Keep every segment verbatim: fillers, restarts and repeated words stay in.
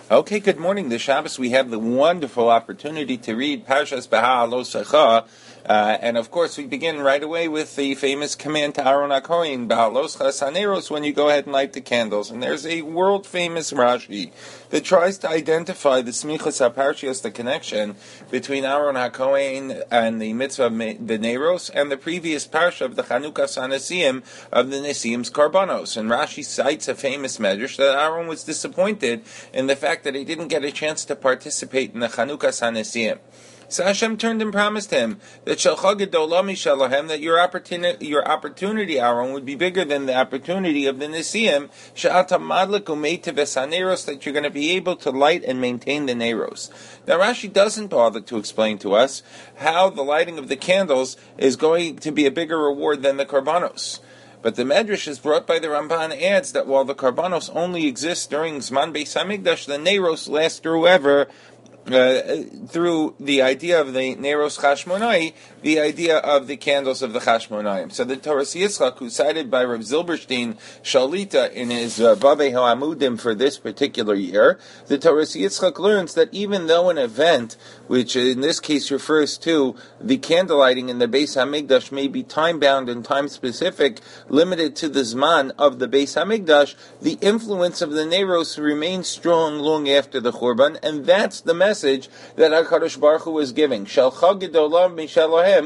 Okay, good morning. This Shabbos we have the wonderful opportunity to read Parshas Beha'alosecha, uh, and of course we begin right away with the famous command to Aaron HaKohen, Beha'aloscha Saneros, when you go ahead and light the candles. And there's a world-famous Rashi that tries to identify the Smichas HaParshios, the connection between Aaron HaKohen and the mitzvah of Neros and the previous Parsha of the Chanukas HaNesiim of the Nesiim's Karbanos. And Rashi cites a famous medrash that Aaron was disappointed in the fact that he didn't get a chance to participate in the Chanukas HaNesiim. So Hashem turned and promised him that Shalcha Gedolah Mishalahem, that your opportunity, your opportunity, Aaron, would be bigger than the opportunity of the Nesiim. She'ata madlik umeitiv esaneros, that you're going to be able to light and maintain the Neros. Now Rashi doesn't bother to explain to us how the lighting of the candles is going to be a bigger reward than the Karbanos. But the Medrash is brought by the Ramban adds that while the Karbanos only exist during Zman Beis Hamikdash, the Neros last through ever, uh, through the idea of the Neros Chashmonai, the idea of the candles of the Chashmonayim. So the Torah Yitzchak, who's cited by Rav Zilberstein Shalita in his uh, Bavei HaAmudim for this particular year, the Torah Yitzchak learns that even though an event, which in this case refers to the candle lighting in the Beis Hamikdash, may be time-bound and time-specific, limited to the Zman of the Beis Hamikdash, the influence of the Neros remains strong long after the Churban, and that's the message that HaKadosh Baruch Hu was giving. Shalcha Gedolah Mishalahem.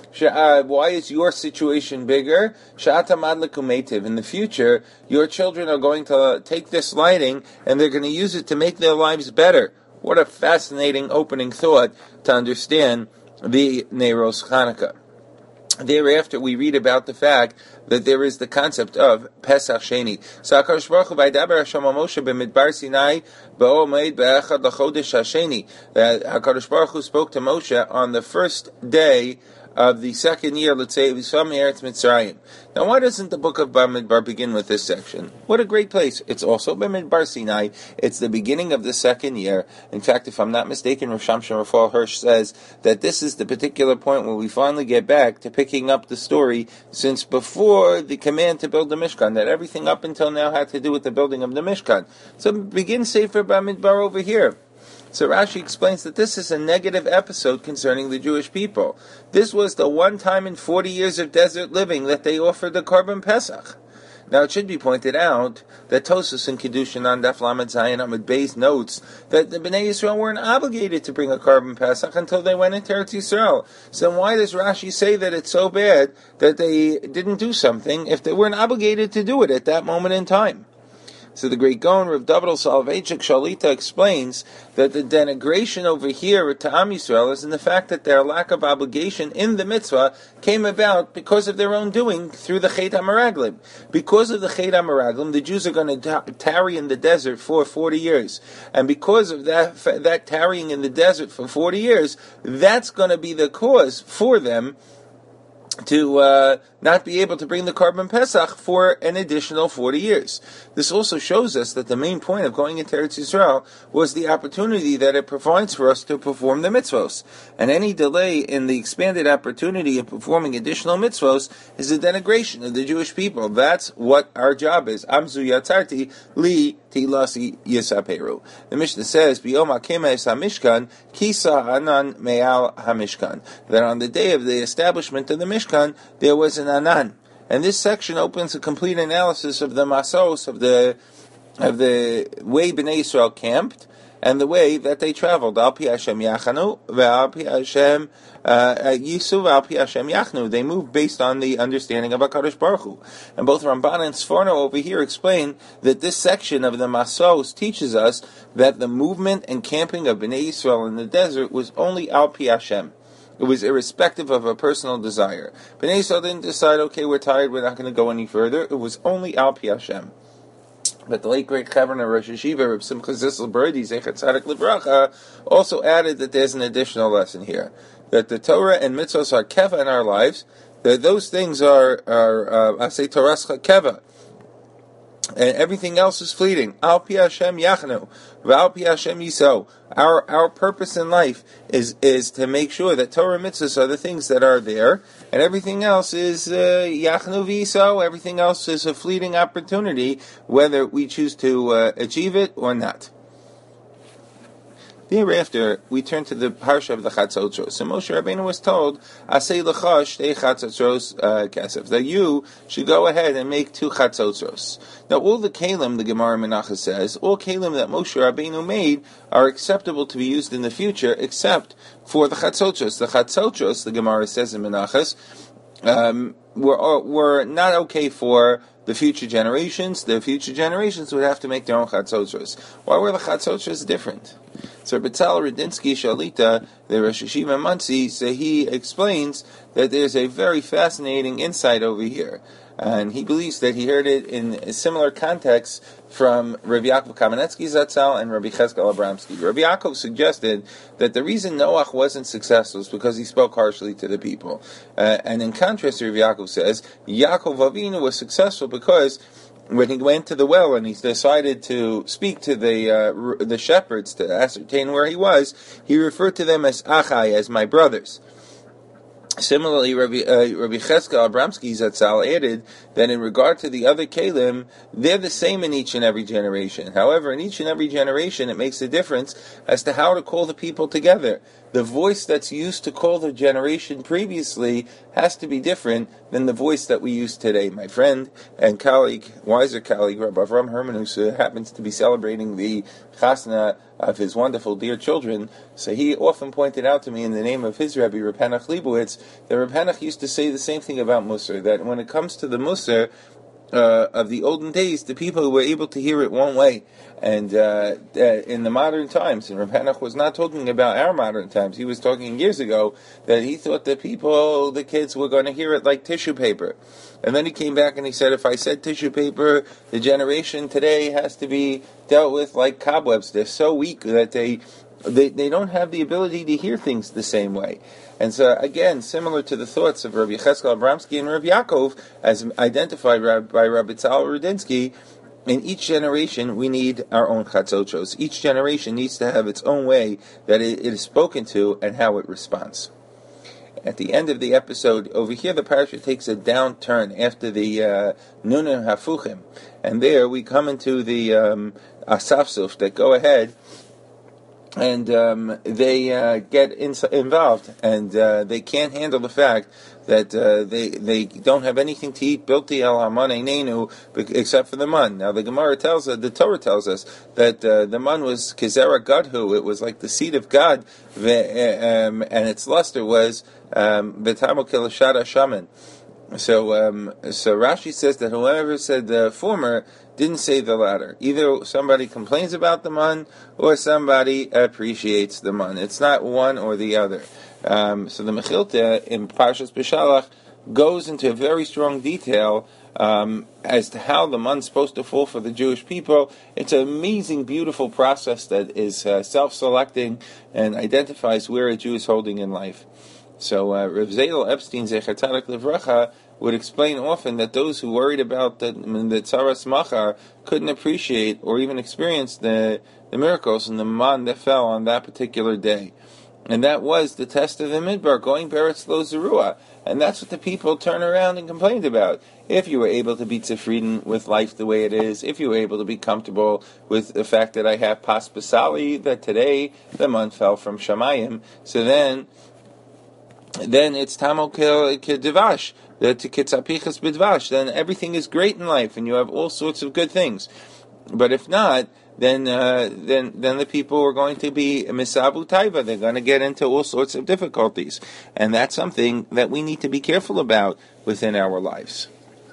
Uh, why is your situation bigger? Sha'ata madlik umeitiv. In the future, your children are going to take this lighting and they're going to use it to make their lives better. What a fascinating opening thought to understand the Neros Chanukah. Thereafter, we read about the fact that there is the concept of Pesach Sheni. So HaKadosh Baruch Hu vaydaber Hashem Moshe b'midbar Sinai ba'omeid be'echad l'chodesh hasheni. That HaKadosh Baruch Hu spoke to Moshe on the first day of the second year, let's say, V'sam Eretz Mitzrayim. Now, why doesn't the book of Bamidbar begin with this section? What a great place. It's also Bamidbar Sinai. It's the beginning of the second year. In fact, if I'm not mistaken, Rav Shamshon Raphael Hirsch says that this is the particular point where we finally get back to picking up the story since before the command to build the Mishkan, that everything up until now had to do with the building of the Mishkan. So begin Sefer Bamidbar over here. So Rashi explains that this is a negative episode concerning the Jewish people. This was the one time in forty years of desert living that they offered the Korban Pesach. Now it should be pointed out that Tosfos in Kedushin on Daf Lamed Zayin Amud Beis notes that the Bnei Yisrael weren't obligated to bring a Korban Pesach until they went into Eretz Yisrael. So why does Rashi say that it's so bad that they didn't do something if they weren't obligated to do it at that moment in time? So the great Gaon, Rav David Soloveitchik Shalita, explains that the denigration over here to Am Yisrael is in the fact that their lack of obligation in the mitzvah came about because of their own doing through the Chet HaMeraglim. Because of the Chet HaMeraglim, the Jews are going to tarry in the desert for forty years. And because of that, that tarrying in the desert for forty years, that's going to be the cause for them to uh, not be able to bring the Korban Pesach for an additional forty years. This also shows us that the main point of going into Eretz Yisrael was the opportunity that it provides for us to perform the mitzvos. And any delay in the expanded opportunity of performing additional mitzvos is a denigration of the Jewish people. That's what our job is. Amzu yatzarti li tilasi yisaperu. The Mishnah says, B'yom hakema es hamishkan, kisa anan me'al hamishkan. That on the day of the establishment of the Mishkan, there was an anan. And this section opens a complete analysis of the masos, of the of the way Bnei Yisrael camped, and the way that they traveled. Al pi Hashem yachanu, ve'al pi Hashem yisu, ve'al pi Hashem yachnu. They moved based on the understanding of HaKadosh Baruch Hu. And both Ramban and Sforno over here explain that this section of the Masos teaches us that the movement and camping of Bnei Yisrael in the desert was only al pi Hashem. It was irrespective of a personal desire. Bnei Yisrael didn't decide, okay, we're tired, we're not going to go any further. It was only al pi Hashem. But the late great Chavron Rosh Hashiva, Reb Simcha Zissel Brody, Zechat Tzadik Livracha, also added that there's an additional lesson here. That the Torah and mitzvos are keva in our lives, that those things are, are uh, I say, Torascha keva. And everything else is fleeting. Al pi Hashem yachnu, v'al pi Hashem yiso. Our our purpose in life is is to make sure that Torah mitzvahs are the things that are there, and everything else is yachnu uh, v'yiso. Everything else is a fleeting opportunity, whether we choose to uh, achieve it or not. Thereafter, we turn to the parsha of the Chatzotzros. So Moshe Rabbeinu was told, "Asay lecha shtei Chatzotzros kesef," that you should go ahead and make two Chatzotzros. Now, all the kelim, the Gemara Menachos says, all kelim that Moshe Rabbeinu made are acceptable to be used in the future, except for the Chatzotzros. The Chatzotzros, the Gemara says in Menachos, um, were were not okay for the future generations. The future generations would have to make their own Chatzotzros. Why were the Chatzotzros different? So Betzalel Rudinsky Shalita, the Rosh Yeshiva Monsey, so he explains that there's a very fascinating insight over here. And he believes that he heard it in a similar context from Rabbi Yaakov Kamenetsky Zatzal and Rabbi Cheskel Abramsky. Rabbi Yaakov suggested that the reason Noach wasn't successful is because he spoke harshly to the people. Uh, and in contrast, Rabbi Yaakov says, Yaakov Avinu was successful because when he went to the well and he decided to speak to the uh, the shepherds to ascertain where he was, he referred to them as Achai, as my brothers. Similarly, Rabbi, uh, Rabbi Cheskel Abramsky Zatzal added that in regard to the other Kalim, they're the same in each and every generation. However, in each and every generation, it makes a difference as to how to call the people together. The voice that's used to call the generation previously has to be different than the voice that we use today. My friend and colleague, wiser colleague, Rabbi Avram Hermanus, who happens to be celebrating the chasna of his wonderful dear children, so he often pointed out to me in the name of his Rebbe, Reb Henoch Leibowitz, that Reb Henoch used to say the same thing about Musar, that when it comes to the Musar uh, of the olden days, the people were able to hear it one way. And uh, uh, in the modern times, and Reb Henoch was not talking about our modern times, he was talking years ago, that he thought that people, the kids, were going to hear it like tissue paper. And then he came back and he said, if I said tissue paper, the generation today has to be dealt with like cobwebs. They're so weak that they they, they don't have the ability to hear things the same way. And so, again, similar to the thoughts of Rabbi Cheskel Abramsky and Rabbi Yaakov, as identified by Rabbi Betzalel Rudinsky, in each generation, we need our own Chatzotzros. Each generation needs to have its own way that it, it is spoken to and how it responds. At the end of the episode, over here the parasha takes a downturn after the uh, Nunim Hafuchim. And there we come into the um, Asafsuf that go ahead and um, they uh, get in, involved, and uh, they can't handle the fact that uh, they they don't have anything to eat, bilti el haman einenu, except for the man. Now the Gemara tells us, the Torah tells us that uh, the man was kezera gadhu, it was like the seed of God, um, and its luster was v'tamo kelashada shaman. So, um, so Rashi says that whoever said the former didn't say the latter. Either somebody complains about the man, or somebody appreciates the man. It's not one or the other. Um, so the Mechilta in Parshas Beshalach goes into very strong detail um, as to how the man's supposed to fall for the Jewish people. It's an amazing, beautiful process that is uh, self-selecting and identifies where a Jew is holding in life. So uh, Rav Zedel Epstein Zecher Tzadik Livracha would explain often that those who worried about the, the Tzaras Machar couldn't appreciate or even experience the, the miracles and the man that fell on that particular day. And that was the test of the Midbar, going Beretz Lo Zerua. And that's what the people turn around and complained about. If you were able to be tzefriden with life the way it is, if you were able to be comfortable with the fact that I have Pas Basali, that today the man fell from Shamayim, so then then it's Tamil Kedivash, to Kitzapichas Bidvash, then everything is great in life and you have all sorts of good things. But if not, then uh, then then the people are going to be misabu taiva. They're going to get into all sorts of difficulties. And that's something that we need to be careful about within our lives.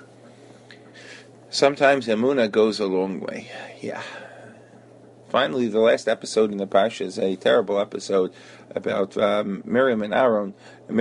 Sometimes emunah goes a long way. Yeah. Finally, the last episode in the Parsha is a terrible episode about um, Miriam and Aaron.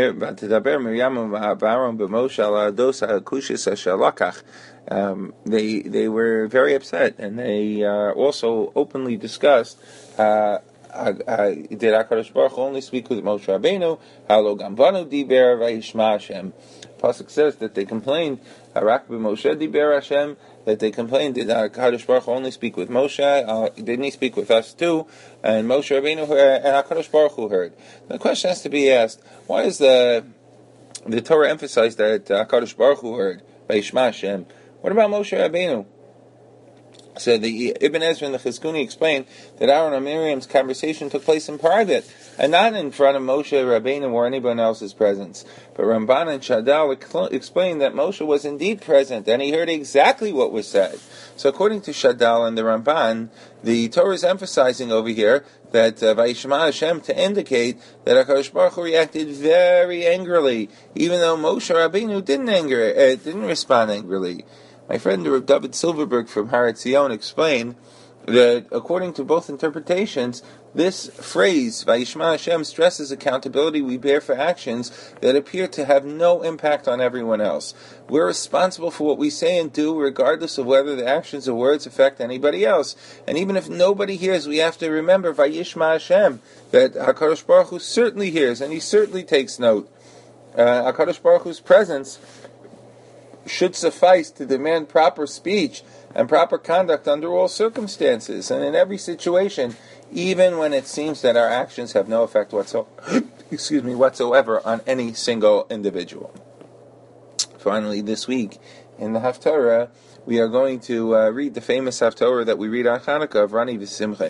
Um, they they were very upset, and they uh, also openly discussed uh, uh, uh, did HaKadosh Baruch Hu only speak with Moshe Rabbeinu? Halo Gambanu Diber Vayishma Hashem. Pasuk says that they complained, Harak b'Moshe Diber Hashem, that they complained, did HaKadosh Baruch Hu only speak with Moshe? Uh, didn't he speak with us too? And Moshe Rabbeinu heard, and HaKadosh Baruch Hu heard. The question has to be asked, why is the the Torah emphasized that HaKadosh Baruch Hu heard Vayishma Hashem? What about Moshe Rabbeinu? So the Ibn Ezra and the Chizkuni explain that Aaron and Miriam's conversation took place in private, and not in front of Moshe, Rabbeinu, or anyone else's presence. But Ramban and Shadal explain that Moshe was indeed present, and he heard exactly what was said. So according to Shadal and the Ramban, the Torah is emphasizing over here that uh, Vayishma Hashem to indicate that HaKadosh Baruch Hu reacted very angrily, even though Moshe Rabbeinu didn't anger, uh, didn't respond angrily. My friend David Silverberg from Har Etzion explained that according to both interpretations, this phrase, Vayishma Hashem, stresses accountability we bear for actions that appear to have no impact on everyone else. We're responsible for what we say and do, regardless of whether the actions or words affect anybody else. And even if nobody hears, we have to remember, Vayishma Hashem, that HaKadosh Baruch Hu certainly hears, and he certainly takes note. Uh, HaKadosh Baruch Hu's presence should suffice to demand proper speech and proper conduct under all circumstances and in every situation, even when it seems that our actions have no effect whatsoever, excuse me, whatsoever on any single individual. Finally, this week in the Haftarah, we are going to uh, read the famous Haftarah that we read on Hanukkah of Rani V'Simche.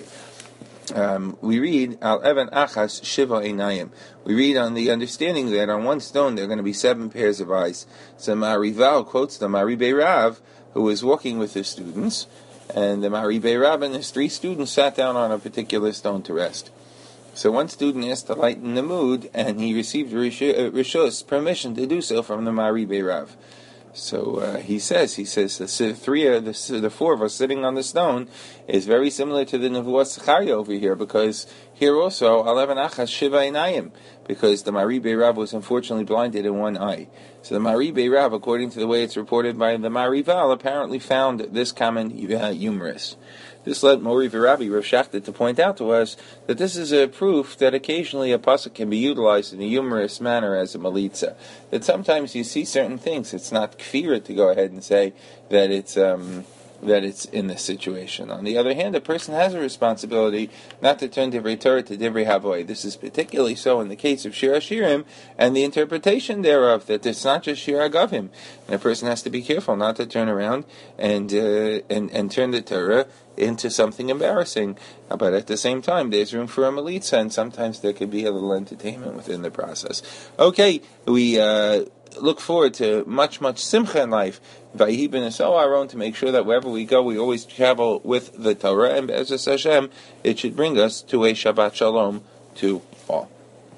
Um, we read Al Evan Achas Shiva Einayim. We read on the understanding that on one stone there are going to be seven pairs of eyes. So Marival quotes the Maribei Rav, who was walking with his students, and the Maribei Rav and his three students sat down on a particular stone to rest. So one student asked to lighten the mood, and he received Rishus, permission to do so from the Maribei Rav. So uh, he says, he says, the three, the, the four of us sitting on the stone is very similar to the Nevuas Zechariah over here, because here also, Alevan Achas Shiva Einayim, because the Maribei Rav was unfortunately blinded in one eye. So the Maribei Rav, according to the way it's reported by the Marival, apparently found this comment uh, humorous. This led Mori V'Rabbi Rav Shachta to point out to us that this is a proof that occasionally a pasuk can be utilized in a humorous manner as a malitza. That sometimes you see certain things, it's not kfira to go ahead and say that it's um, that it's in this situation. On the other hand, a person has a responsibility not to turn Divrei Torah to Divrei Havoy. This is particularly so in the case of Shir HaShirim and the interpretation thereof, that it's not just Shir HaGavim. And a person has to be careful not to turn around and uh, and, and turn the Torah into something embarrassing. But at the same time, there's room for a malitza, and sometimes there could be a little entertainment within the process. Okay, we uh, look forward to much, much simcha in life. Vayhi b'nesel our own, to make sure that wherever we go, we always travel with the Torah, and Be'ezus Hashem, it should bring us to a Shabbat Shalom to all.